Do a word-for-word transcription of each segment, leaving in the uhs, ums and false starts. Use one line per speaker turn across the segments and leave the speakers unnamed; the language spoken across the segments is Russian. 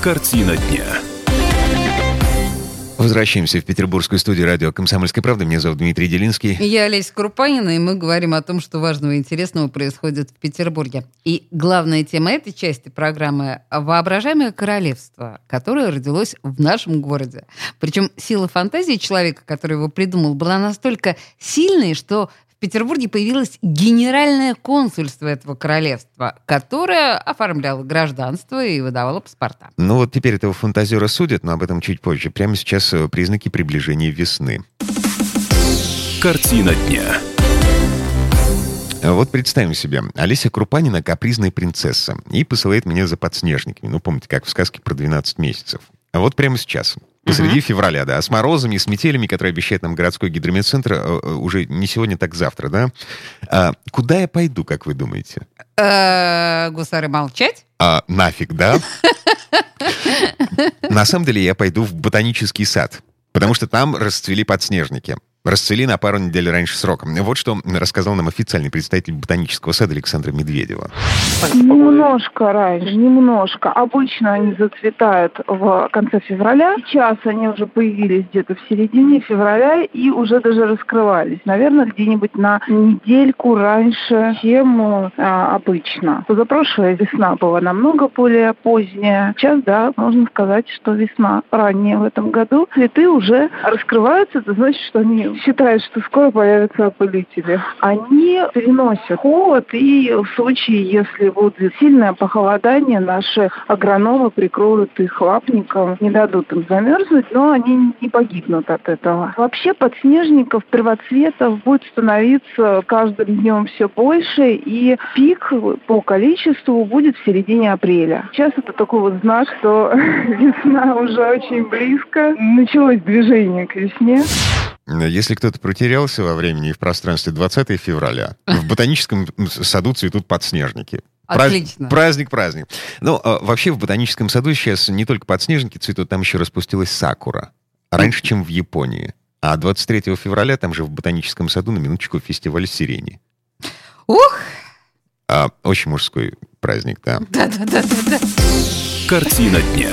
Картина дня.
Возвращаемся в петербургскую студию радио «Комсомольская правда». Меня зовут Дмитрий Делинский.
Я Олеся Крупанина, и мы говорим о том, что важного и интересного происходит в Петербурге. И главная тема этой части программы – воображаемое королевство, которое родилось в нашем городе. Причем сила фантазии человека, который его придумал, была настолько сильной, что в Петербурге появилось генеральное консульство этого королевства, которое оформляло гражданство и выдавало паспорта.
Ну вот теперь этого фантазера судят, но об этом чуть позже. Прямо сейчас признаки приближения весны.
Картина дня.
Вот представим себе, Олеся Крупанина — капризная принцесса и посылает меня за подснежниками. Ну, помните, как в сказке про двенадцать месяцев. А вот прямо сейчас, посреди uh-huh. февраля, да, с морозами, с метелями, которые обещает нам городской гидрометцентр, уже не сегодня, так завтра, да. А куда я пойду, как вы думаете?
Гусары молчать?
А, нафиг, да? На самом деле я пойду в ботанический сад, потому что там расцвели подснежники. Расцвели на пару недель раньше срока. Вот что рассказал нам официальный представитель ботанического сада Александра Медведева.
Немножко раньше, немножко. Обычно они зацветают в конце февраля. Сейчас они уже появились где-то в середине февраля и уже даже раскрывались. Наверное, где-нибудь на недельку раньше, чем а, обычно. Позапрошлая весна была намного более поздняя. Сейчас, да, можно сказать, что весна ранняя в этом году. Цветы уже раскрываются, это значит, что они считают, что скоро появятся опылители. Они переносят холод, и в случае, если будет сильное похолодание, наши агрономы прикроют их лапником, не дадут им замерзнуть, но они не погибнут от этого. Вообще подснежников, первоцветов будет становиться каждым днем все больше, и пик по количеству будет в середине апреля. Сейчас это такой вот знак, что весна уже очень близко. Началось движение к весне.
Если кто-то потерялся во времени и в пространстве, двадцатого февраля в ботаническом саду цветут подснежники.
Отлично.
Праздник, праздник. Ну, вообще в ботаническом саду сейчас не только подснежники цветут, там еще распустилась сакура. Раньше, чем в Японии. А двадцать третьего февраля там же в ботаническом саду на минуточку фестиваль сирени.
Ух!
А, очень мужской праздник, да.
Да-да-да-да-да.
Картина дня.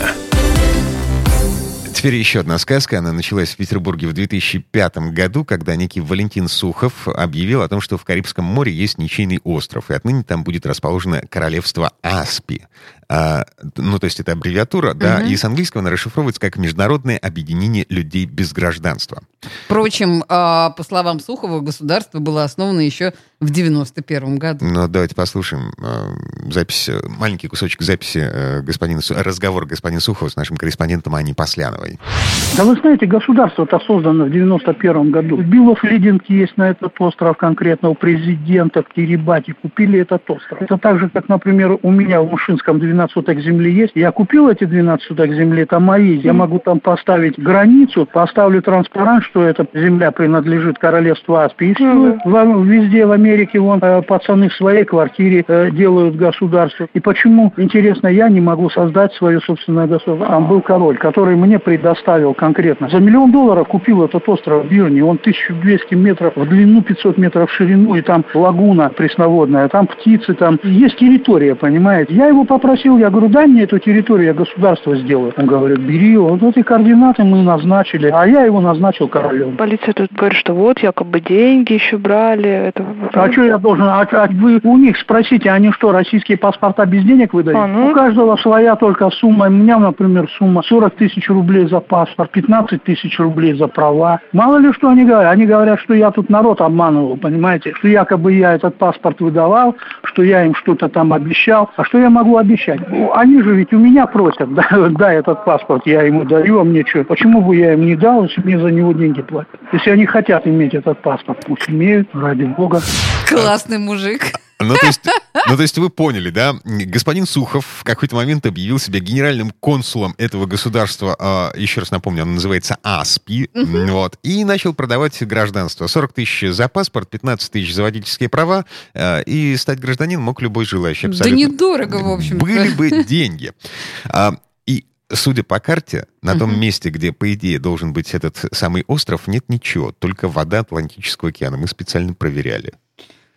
Теперь еще одна сказка. Она началась в Петербурге в две тысячи пятом году, когда некий Валентин Сухов объявил о том, что в Карибском море есть ничейный остров, и отныне там будет расположено королевство Аспи. А, ну, то есть это аббревиатура, да, угу. И с английского она расшифровывается как «Международное объединение людей без гражданства».
Впрочем, по словам Сухова, государство было основано еще в девяносто первом году.
Ну, давайте послушаем запись, маленький кусочек записи господина, разговора господина Сухова с нашим корреспондентом Аней Посляновой.
Да вы знаете, государство-то создано в девяносто первом году. Билов Лидинг есть на этот остров конкретно, у президента в Кирибати купили этот остров. Это так же, как, например, у меня в Мышинском двенадцать соток земли есть. Я купил эти двенадцать соток земли, это мои. Я могу там поставить границу, поставлю транспарант, что эта земля принадлежит королевству Аспи. И все. Mm-hmm. Везде в Америке вон пацаны в своей квартире делают государство. И почему, интересно, я не могу создать свое собственное государство? Там был король, который мне предоставил конкретно. За миллион долларов купил этот остров в Бирне. Он тысяча двести метров в длину, пятьсот метров в ширину, и там лагуна пресноводная, там птицы, там есть территория, понимаете? Я его попросил, я говорю, дай мне эту территорию, я государство сделаю. Он говорит, бери, вот эти координаты мы назначили, а я его назначил королем.
Полиция тут говорит, что вот, якобы деньги еще брали. Это...
А что я должен? А, а вы у них спросите, они что, российские паспорта без денег выдают? А, ну... У каждого своя только сумма. У меня, например, сумма сорок тысяч рублей за паспорт, пятнадцать тысяч рублей за права. Мало ли что они говорят. Они говорят, что я тут народ обманывал, понимаете? Что якобы я этот паспорт выдавал, что я им что-то там обещал. А что я могу обещать? Они же ведь у меня просят, да, дай этот паспорт, я ему даю, а мне что? Почему бы я им не дал, если мне за него деньги платят? Если они хотят иметь этот паспорт, пусть имеют, ради бога.
Классный мужик.
Ну то, есть, ну, то есть вы поняли, да? Господин Сухов в какой-то момент объявил себя генеральным консулом этого государства. Э, еще раз напомню, оно называется Аспи. Uh-huh. Вот, и начал продавать гражданство. сорок тысяч за паспорт, пятнадцать тысяч за водительские права. Э, и стать гражданином мог любой желающий. Абсолютно.
Да недорого, в общем-то.
Были бы деньги. А, и судя по карте, на том uh-huh. месте, где, по идее, должен быть этот самый остров, нет ничего. Только вода Атлантического океана. Мы специально проверяли.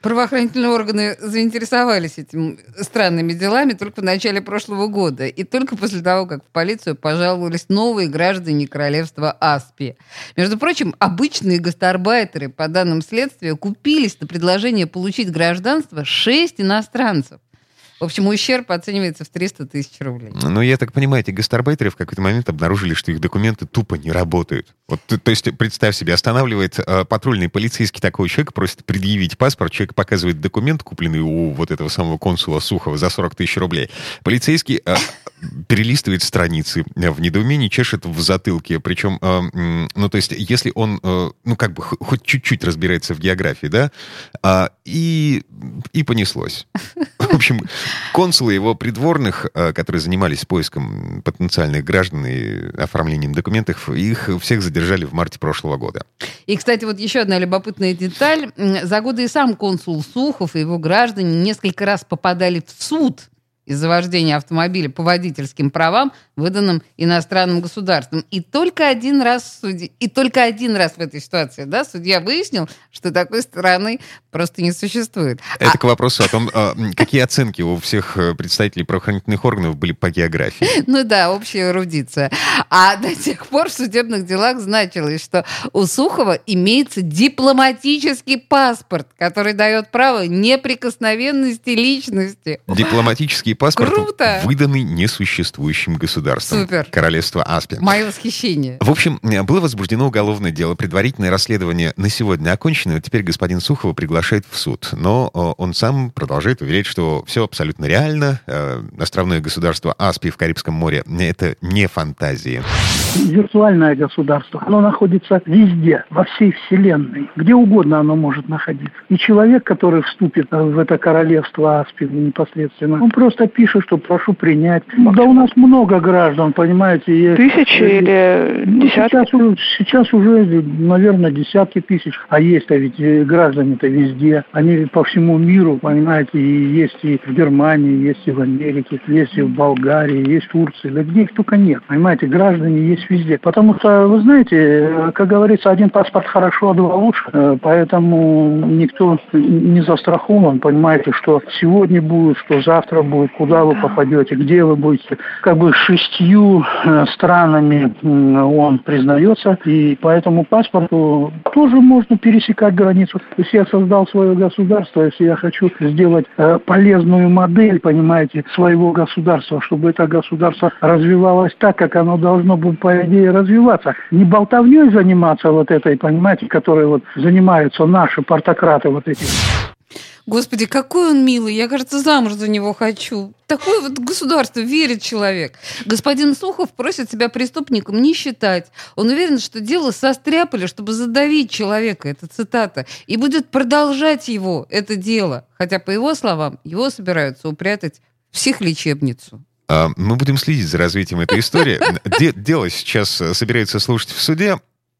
Правоохранительные органы заинтересовались этими странными делами только в начале прошлого года. И только после того, как в полицию пожаловались новые граждане королевства Аспи. Между прочим, обычные гастарбайтеры, по данным следствия, купились на предложение получить гражданство шесть иностранцев. В общем, ущерб оценивается в триста тысяч рублей.
Ну, я так понимаю, эти гастарбайтеры в какой-то момент обнаружили, что их документы тупо не работают. Вот, то, то есть, представь себе, останавливает э, патрульный полицейский такого человека, просит предъявить паспорт, человек показывает документ, купленный у вот этого самого консула Сухова за сорок тысяч рублей. Полицейский э, перелистывает страницы, в недоумении чешет в затылке. Причем, э, ну, то есть, если он, э, ну, как бы хоть чуть-чуть разбирается в географии, да, э, и, и понеслось. В общем, консулы его придворных, которые занимались поиском потенциальных граждан и оформлением документов, их всех задержали в марте прошлого года.
И, кстати, вот еще одна любопытная деталь. За годы и сам консул Сухов и его граждане несколько раз попадали в суд из-за вождения автомобиля по водительским правам, выданным иностранным государством. И только один раз в суде, и только один раз в этой ситуации, да, судья выяснил, что такой страны просто не существует.
Это
а...
к вопросу о том, какие оценки у всех представителей правоохранительных органов были по географии.
Ну да, общая эрудиция. А до тех пор в судебных делах значилось, что у Сухова имеется дипломатический паспорт, который дает право неприкосновенности личности.
Дипломатический паспорт,
Круто!
Выданный несуществующим государством.
Супер.
Королевство Аспи.
Мое восхищение.
В общем, было возбуждено уголовное дело. Предварительное расследование на сегодня окончено. Теперь господин Сухова приглашает в суд. Но он сам продолжает уверять, что все абсолютно реально. Островное государство Аспи в Карибском море — это не фантазии.
Виртуальное государство, оно находится везде, во всей вселенной. Где угодно оно может находиться. И человек, который вступит в это королевство Аспи непосредственно, он просто пишет, что прошу принять. Да у нас много граждан, понимаете. Есть.
Тысячи или десятки?
Сейчас уже, сейчас уже, наверное, десятки тысяч. А есть-то ведь граждане-то везде. Они по всему миру, понимаете, и есть и в Германии, есть и в Америке, есть и в Болгарии, есть в Турции. Да где их только нет. Понимаете, граждане есть везде. Потому что, вы знаете, как говорится, один паспорт хорошо, а два лучше. Поэтому никто не застрахован, понимаете, что сегодня будет, что завтра будет, куда вы попадете, где вы будете. Как бы шестью странами он признается, и по этому паспорту тоже можно пересекать границу. Если я создал свое государство, если я хочу сделать полезную модель, понимаете, своего государства, чтобы это государство развивалось так, как оно должно было, по идее, развиваться. Не болтовней заниматься вот этой, понимаете, которой вот занимаются наши портократы вот эти.
Господи, какой он милый. Я, кажется, замуж за него хочу. Такое вот государство, верит человек. Господин Сухов просит себя преступником не считать. Он уверен, что дело состряпали, чтобы задавить человека. Это цитата. И будет продолжать его, это дело. Хотя, по его словам, его собираются упрятать в психлечебницу.
Мы будем следить за развитием этой истории. Дело сейчас собирается слушать в суде.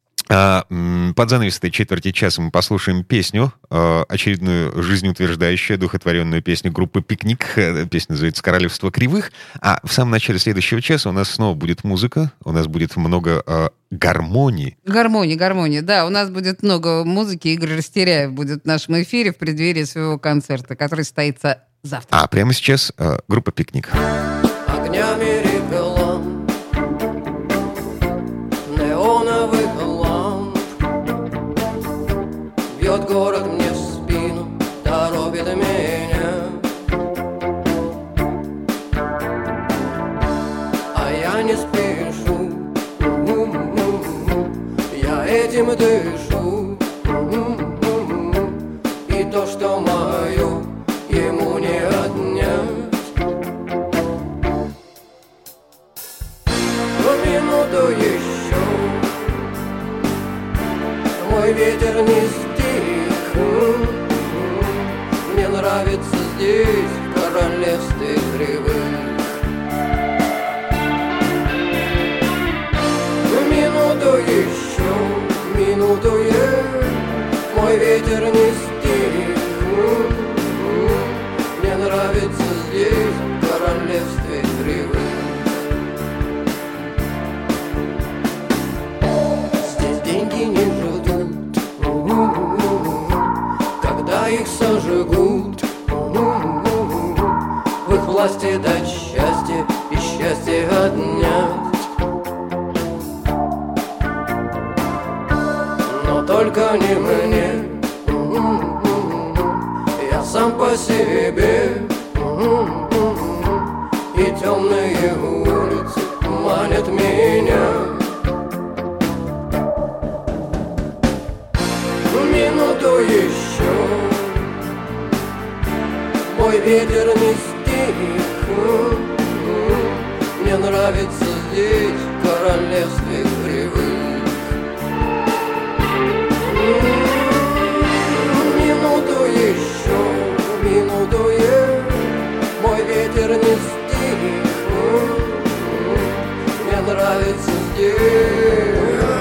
Под занавес этой четверти часа мы послушаем песню, очередную жизнеутверждающую, духотворенную песню группы «Пикник». Песня называется «Королевство кривых». А в самом начале следующего часа у нас снова будет музыка, у нас будет много э, гармонии.
Гармонии, гармонии, да. У нас будет много музыки. Игорь Растеряев будет в нашем эфире в преддверии своего концерта, который состоится завтра.
А прямо сейчас э, группа «Пикник».
Огнями рекламы, неоновых ламп бьет город мне в спину, торопит меня, а я не спешу, я этим дышу, и то, что мое, ему не отнять. Минуту еще мой ветер не стих. Мне нравится здесь, в королевстве кривых. Минуту еще, минуту я, мой ветер не стих. Мне нравится здесь, в королевстве кривых. Не ждут, когда их сожгут. власти дать счастье и счастье отнять. Но только не мне, я сам по себе, и темные улицы манят меня. Минуту еще, мой ветер не стих. Мне нравится здесь, в королевстве кривых. Минуту еще, минуту е, мой ветер не стих. Мне нравится здесь.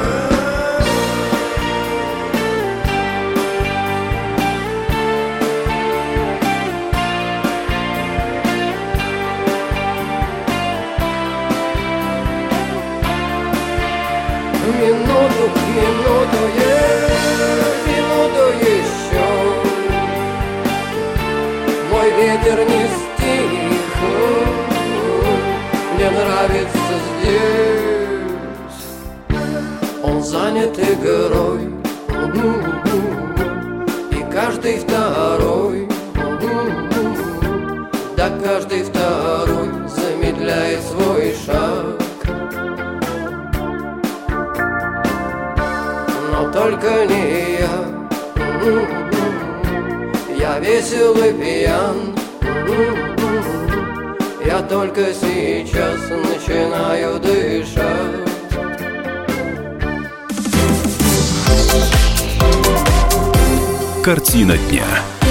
Минуту, минуту, е, минуту еще, мой ветер не стих. Мне нравится здесь. Он занят игрой, и каждый второй, да каждый второй замедляет свой шаг. Но только не я, я весел и пьян. Я только сейчас начинаю дышать.
Картина дня.